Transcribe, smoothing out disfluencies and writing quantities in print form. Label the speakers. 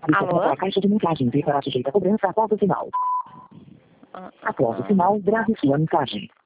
Speaker 1: Alô?
Speaker 2: A caixa de mensagens estará sujeita a cobrança após o sinal. Após o sinal, grave sua mensagem.